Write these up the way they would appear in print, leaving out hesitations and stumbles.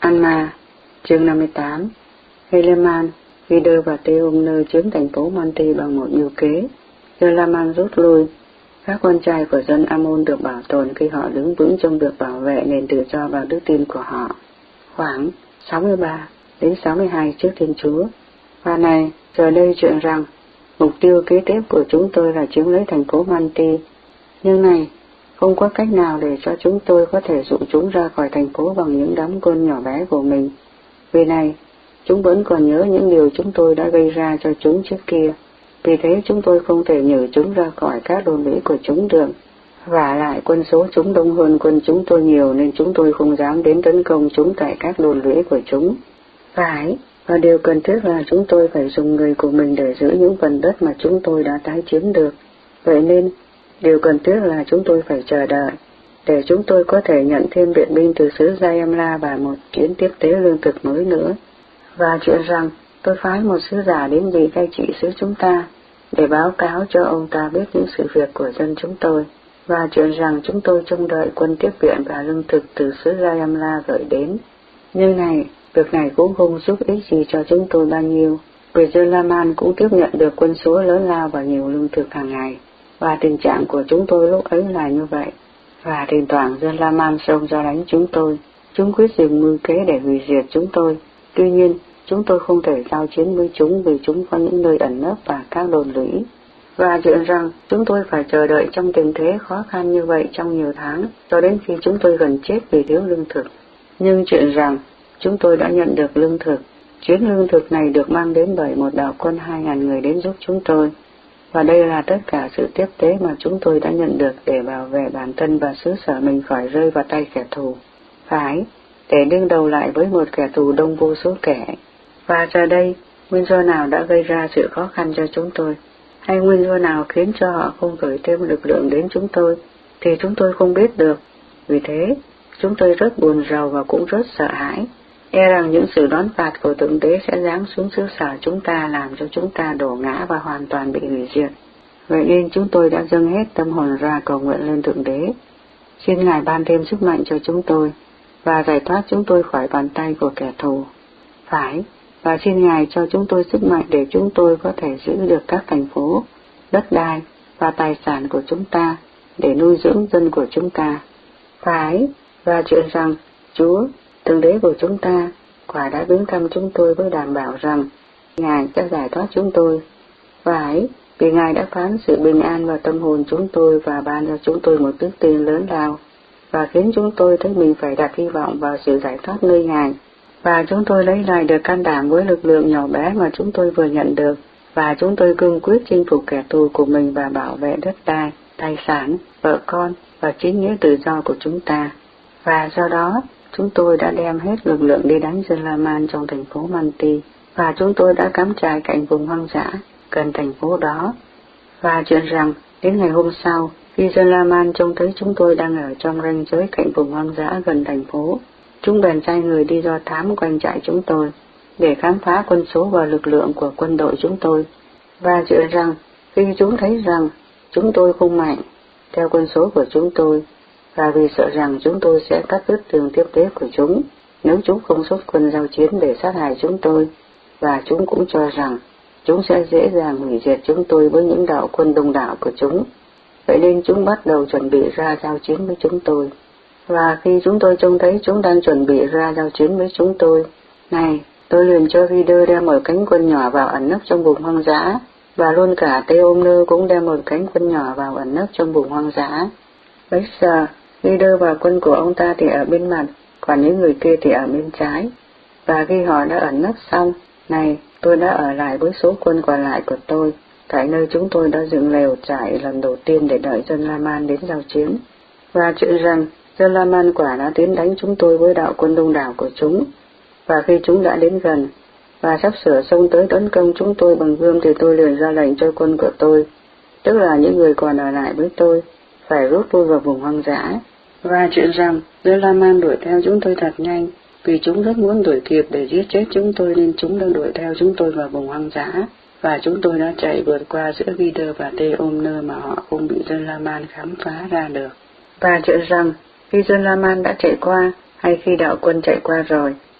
Alma, chương 58. Helaman, Vider và Teomner chiếm thành phố Monti bằng một mưu kế. Helaman rút lui. Các con trai của dân Ammon được bảo tồn khi họ đứng vững trong việc bảo vệ nền tự do và đức tin của họ. Khoảng 63 đến 62 trước Thiên Chúa. Và này, giờ đây chuyện rằng, mục tiêu kế tiếp của chúng tôi là chiếm lấy thành phố Monti. Nhưng này, không có cách nào để cho chúng tôi có thể dụ chúng ra khỏi thành phố bằng những đám quân nhỏ bé của mình. Vì này, chúng vẫn còn nhớ những điều chúng tôi đã gây ra cho chúng trước kia. Vì thế chúng tôi không thể nhử chúng ra khỏi các đồn lũy của chúng được. Vả lại quân số chúng đông hơn quân chúng tôi nhiều nên chúng tôi không dám đến tấn công chúng tại các đồn lũy của chúng. Phải, và điều cần thiết là chúng tôi phải dùng người của mình để giữ những phần đất mà chúng tôi đã tái chiếm được. Vậy nên, điều cần thiết là chúng tôi phải chờ đợi, để chúng tôi có thể nhận thêm viện binh từ xứ Giamla và một chuyến tiếp tế lương thực mới nữa. Và chuyện rằng, tôi phái một sứ giả đến vị cai trị xứ chúng ta, để báo cáo cho ông ta biết những sự việc của dân chúng tôi, và chuyện rằng chúng tôi trông đợi quân tiếp viện và lương thực từ xứ Giamla gửi đến. Nhưng này, việc này cũng không giúp ích gì cho chúng tôi bao nhiêu, vì Zelaman cũng tiếp nhận được quân số lớn lao và nhiều lương thực hàng ngày, và tình trạng của chúng tôi lúc ấy là như vậy. Và thỉnh thoảng Zelaman xông ra đánh chúng tôi. Chúng quyết dùng mưu kế để hủy diệt chúng tôi. Tuy nhiên, chúng tôi không thể giao chiến với chúng vì chúng có những nơi ẩn nấp và các đồn lũy. Và chuyện rằng chúng tôi phải chờ đợi trong tình thế khó khăn như vậy trong nhiều tháng, cho đến khi chúng tôi gần chết vì thiếu lương thực. Nhưng chuyện rằng chúng tôi đã nhận được lương thực. Chuyến lương thực này được mang đến bởi một đạo quân 2.000 người đến giúp chúng tôi. Và đây là tất cả sự tiếp tế mà chúng tôi đã nhận được để bảo vệ bản thân và xứ sở mình khỏi rơi vào tay kẻ thù. Phải, để đương đầu lại với một kẻ thù đông vô số kẻ. Và giờ đây, nguyên do nào đã gây ra sự khó khăn cho chúng tôi? Hay nguyên do nào khiến cho họ không gửi thêm lực lượng đến chúng tôi? Thì chúng tôi không biết được. Vì thế, chúng tôi rất buồn rầu và cũng rất sợ hãi. E rằng những sự đón phạt của Thượng Đế sẽ giáng xuống xứ sở chúng ta, làm cho chúng ta đổ ngã và hoàn toàn bị hủy diệt. Vậy nên chúng tôi đã dâng hết tâm hồn ra cầu nguyện lên Thượng Đế. Xin Ngài ban thêm sức mạnh cho chúng tôi, và giải thoát chúng tôi khỏi bàn tay của kẻ thù. Phải, và xin Ngài cho chúng tôi sức mạnh để chúng tôi có thể giữ được các thành phố, đất đai và tài sản của chúng ta, để nuôi dưỡng dân của chúng ta. Phải, và chuyện rằng, Chúa, Thượng Đế của chúng ta, quả đã đến thăm chúng tôi với đảm bảo rằng Ngài sẽ giải thoát chúng tôi. Phải, vì Ngài đã phán sự bình an vào tâm hồn chúng tôi và ban cho chúng tôi một đức tin lớn lao, và khiến chúng tôi thấy mình phải đặt hy vọng vào sự giải thoát nơi Ngài. Và chúng tôi lấy lại được can đảm với lực lượng nhỏ bé mà chúng tôi vừa nhận được, và chúng tôi cương quyết chinh phục kẻ thù của mình và bảo vệ đất đai, tài sản, vợ con và chính nghĩa tự do của chúng ta. Và do đó, chúng tôi đã đem hết lực lượng đi đánh Zelaman trong thành phố Monti, và chúng tôi đã cắm trại cạnh vùng hoang dã gần thành phố đó. Và chuyện rằng, đến ngày hôm sau, khi Zelaman trông thấy chúng tôi đang ở trong ranh giới cạnh vùng hoang dã gần thành phố, chúng bèn sai người đi do thám quanh trại chúng tôi, để khám phá quân số và lực lượng của quân đội chúng tôi. Và chuyện rằng, khi chúng thấy rằng chúng tôi không mạnh theo quân số của chúng tôi, và vì sợ rằng chúng tôi sẽ cắt đứt đường tiếp tế của chúng nếu chúng không xuất quân giao chiến để sát hại chúng tôi, và chúng cũng cho rằng chúng sẽ dễ dàng hủy diệt chúng tôi với những đạo quân đông đảo của chúng. Vậy nên chúng bắt đầu chuẩn bị ra giao chiến với chúng tôi. Và khi chúng tôi trông thấy chúng đang chuẩn bị ra giao chiến với chúng tôi, này, tôi liền cho Vider đem một cánh quân nhỏ vào ẩn nấp trong vùng hoang dã, và luôn cả Teomner cũng đem một cánh quân nhỏ vào ẩn nấp trong vùng hoang dã. Bây giờ, Vider và quân của ông ta thì ở bên mặt, còn những người kia thì ở bên trái. Và khi họ đã ẩn nấp xong, này, tôi đã ở lại với số quân còn lại của tôi, tại nơi chúng tôi đã dựng lều trại lần đầu tiên để đợi Zelaman đến giao chiến. Và chuyện rằng, Zelaman quả đã tiến đánh chúng tôi với đạo quân đông đảo của chúng. Và khi chúng đã đến gần, và sắp sửa xông tới tấn công chúng tôi bằng gươm, thì tôi liền ra lệnh cho quân của tôi, tức là những người còn ở lại với tôi, phải rút lui vào vùng hoang dã. Và chuyện rằng, Zelaman đuổi theo chúng tôi thật nhanh, vì chúng rất muốn đuổi kịp để giết chết chúng tôi nên chúng đã đuổi theo chúng tôi vào vùng hoang dã, và chúng tôi đã chạy vượt qua giữa Vider và Teomner mà họ không bị Zelaman khám phá ra được. Và chuyện rằng, khi Zelaman đã chạy qua, hay khi đạo quân chạy qua rồi,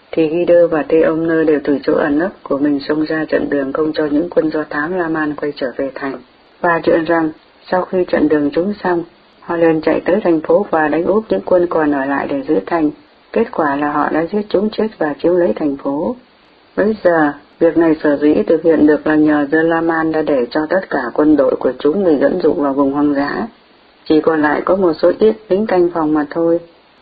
thì Guido và Theoner đều từ chỗ ẩn nấp của mình xông ra chặn đường không cho những quân do thám La Man quay trở về thành. Và chuyện rằng, sau khi chặn đường chúng xong, họ liền chạy tới thành phố và đánh úp những quân còn ở lại để giữ thành. Kết quả là họ đã giết chúng chết và chiếm lấy thành phố. Bây giờ, việc này sở dĩ thực hiện được là nhờ dân La Man đã để cho tất cả quân đội của chúng bị dẫn dụ vào vùng hoang dã. Chỉ còn lại có một số ít lính canh phòng mà thôi.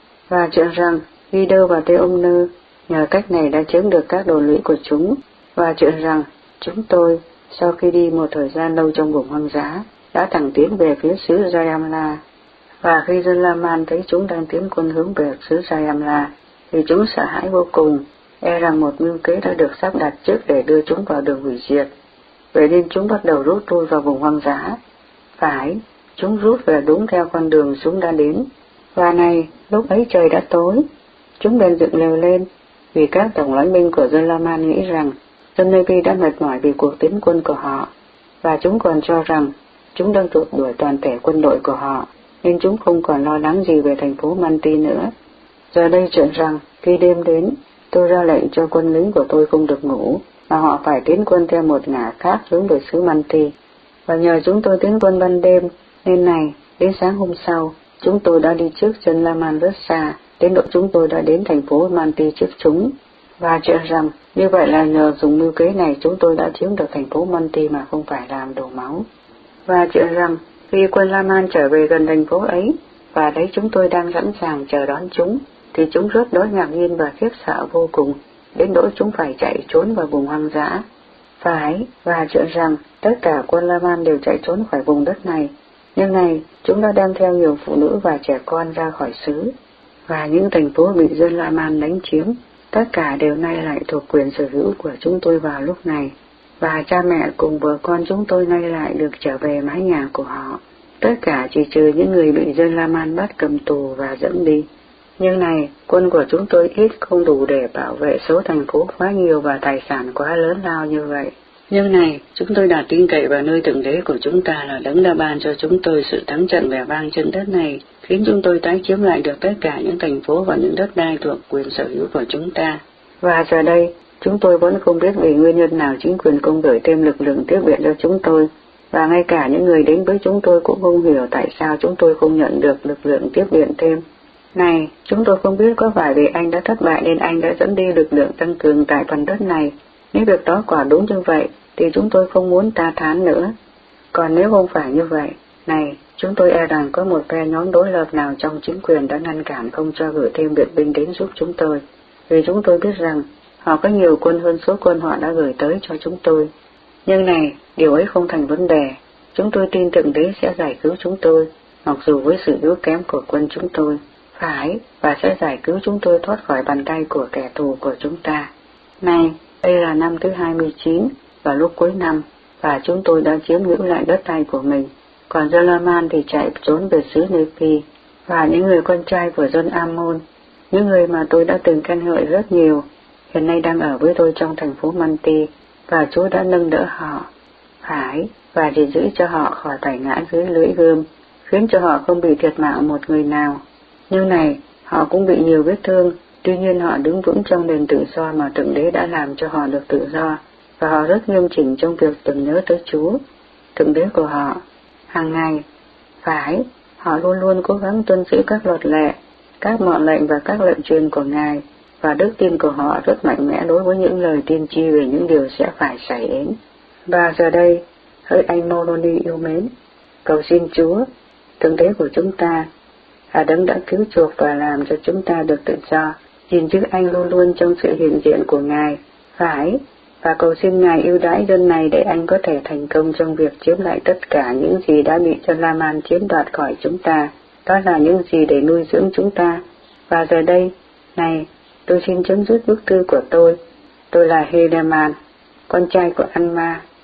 Và chuyện rằng, Guido và Theoner nhờ cách này đã chiếm được các đồn lũy của chúng. Và chuyện rằng, chúng tôi, sau khi đi một thời gian lâu trong vùng hoang dã, đã thẳng tiến về phía xứ Jayamla. Và khi dân La Man thấy chúng đang tiến quân hướng về xứ Jayamla, thì chúng sợ hãi vô cùng, e rằng một mưu kế đã được sắp đặt trước để đưa chúng vào đường hủy diệt. Vậy nên chúng bắt đầu rút lui vào vùng hoang dã. Phải, chúng rút về đúng theo con đường chúng đã đến. Và này, lúc ấy trời đã tối. Chúng bèn dựng lều lên, vì các tổng lãnh binh của dân La Man nghĩ rằng dân Navy đã mệt mỏi vì cuộc tiến quân của họ, và chúng còn cho rằng chúng đang rượt đuổi toàn thể quân đội của họ, nên chúng không còn lo lắng gì về thành phố Manti nữa. Giờ đây chuyện rằng, khi đêm đến, tôi ra lệnh cho quân lính của tôi không được ngủ, mà họ phải tiến quân theo một ngả khác hướng về xứ Manti. Và nhờ chúng tôi tiến quân ban đêm, nên này, đến sáng hôm sau, chúng tôi đã đi trước dân La Man rất xa, đến độ chúng tôi đã đến thành phố Manti trước chúng. Và chuyện rằng, như vậy là nhờ dùng mưu kế này chúng tôi đã chiếm được thành phố Manti mà không phải làm đổ máu. Và chuyện rằng, khi quân La Man trở về gần thành phố ấy, và thấy chúng tôi đang sẵn sàng chờ đón chúng, thì chúng rất đối ngạc nhiên và khiếp sợ vô cùng, đến nỗi chúng phải chạy trốn vào vùng hoang dã. Phải, và chuyện rằng, tất cả quân La Man đều chạy trốn khỏi vùng đất này, nhưng này, chúng đã đem theo nhiều phụ nữ và trẻ con ra khỏi xứ. Và những thành phố bị dân La Man đánh chiếm, tất cả đều nay lại thuộc quyền sở hữu của chúng tôi vào lúc này, và cha mẹ cùng vợ con chúng tôi nay lại được trở về mái nhà của họ, tất cả chỉ trừ những người bị dân La Man bắt cầm tù và dẫn đi. Nhưng này, quân của chúng tôi ít không đủ để bảo vệ số thành phố quá nhiều và tài sản quá lớn lao như vậy. Nhưng này, chúng tôi đặt tin cậy vào nơi thượng đế của chúng ta là Đấng đã ban cho chúng tôi sự thắng trận vẻ vang trên đất này, khiến chúng tôi tái chiếm lại được tất cả những thành phố và những đất đai thuộc quyền sở hữu của chúng ta. Và giờ đây, chúng tôi vẫn không biết vì nguyên nhân nào chính quyền không gửi thêm lực lượng tiếp viện cho chúng tôi, và ngay cả những người đến với chúng tôi cũng không hiểu tại sao chúng tôi không nhận được lực lượng tiếp viện thêm. Này, chúng tôi không biết có phải vì anh đã thất bại nên anh đã dẫn đi lực lượng tăng cường tại phần đất này. Nếu việc đó quả đúng như vậy, thì chúng tôi không muốn ta thán nữa. Còn nếu không phải như vậy, này, chúng tôi e rằng có một phe nhóm đối lập nào trong chính quyền đã ngăn cản không cho gửi thêm viện binh đến giúp chúng tôi, vì chúng tôi biết rằng họ có nhiều quân hơn số quân họ đã gửi tới cho chúng tôi. Nhưng này, điều ấy không thành vấn đề. Chúng tôi tin Thượng Đế sẽ giải cứu chúng tôi, mặc dù với sự yếu kém của quân chúng tôi. Phải, và sẽ giải cứu chúng tôi thoát khỏi bàn tay của kẻ thù của chúng ta. Này, đây là năm thứ 29, và lúc cuối năm, và chúng tôi đã chiếm giữ lại đất đai của mình, còn dân La Man thì chạy trốn về xứ Nephi, và những người con trai của dân Ammon, những người mà tôi đã từng khen ngợi rất nhiều, hiện nay đang ở với tôi trong thành phố Manti, và Chúa đã nâng đỡ họ. Phải, và chỉ giữ cho họ khỏi phải ngã dưới lưỡi gươm, khiến cho họ không bị thiệt mạng một người nào. Nhưng này, họ cũng bị nhiều vết thương, tuy nhiên họ đứng vững trong nền tự do mà Thượng Đế đã làm cho họ được tự do, và họ rất nghiêm chỉnh trong việc tưởng nhớ tới Chúa, Thượng Đế của họ, hàng ngày. Phải, họ luôn luôn cố gắng tuân giữ các luật lệ, các mệnh lệnh và các lệnh truyền của Ngài, và đức tin của họ rất mạnh mẽ đối với những lời tiên tri về những điều sẽ phải xảy đến. Và giờ đây, hỡi anh Moroni yêu mến, cầu xin Chúa, Thượng Đế của chúng ta, Đấng đã cứu chuộc và làm cho chúng ta được tự do, gìn giữ anh luôn luôn trong sự hiện diện của Ngài. Phải, và cầu xin Ngài ưu đãi dân này để anh có thể thành công trong việc chiếm lại tất cả những gì đã bị dân La Man chiếm đoạt khỏi chúng ta, đó là những gì để nuôi dưỡng chúng ta. Và giờ đây, này, tôi xin chấm dứt bức thư của tôi là Heleman, con trai của Anma,